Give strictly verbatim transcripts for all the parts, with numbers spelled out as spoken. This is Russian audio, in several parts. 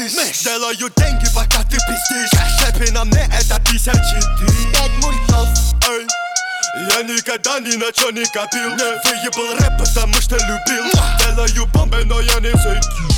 мышь. Делаю деньги, пока ты пиздишь. Шепи на мне это тысячи три. Пять мультов. Эй. Я никогда ни на чё не копил. Выебал рэп, потому что любил. Делаю бомбы, но я не зайду.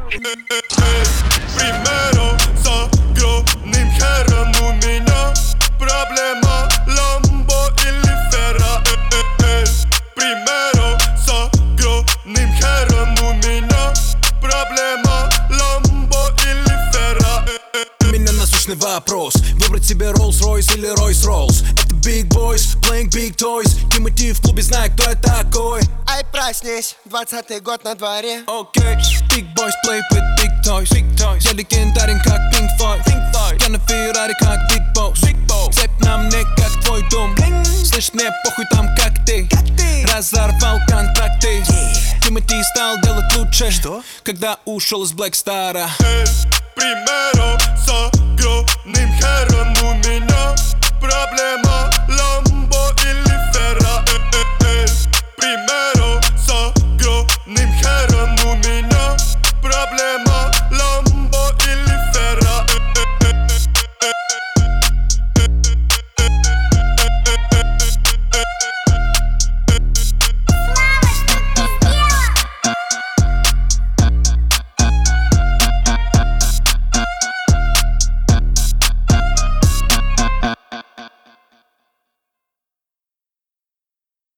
Примеру, с огромным хером у меня проблема Ламбо или Ферра. Примеру, с огромным хером у меня проблема Ламбо или Ферра. У меня насущный вопрос: выбрать себе Rolls-Royce или Royce-Rolls? Это Big Boys, playing big toys. Тимати в клубе, знаю, кто я такой. Ай, проснись, двадцатый год на дворе. Окей, Big Boys play with big toys. Big toys. Я легендарен, как Pink Floyd. Pink Floyd. Я на Феррари, как Big Boss. Big Boss. Цепь на мне, как твой дом. Слышь, мне похуй там, как ты. Как ты. Разорвал контракты. Yeah. Тимати стал делать лучше. Что? Когда ушел из Black Star'а. Примеру, с огромным хером у меня проблема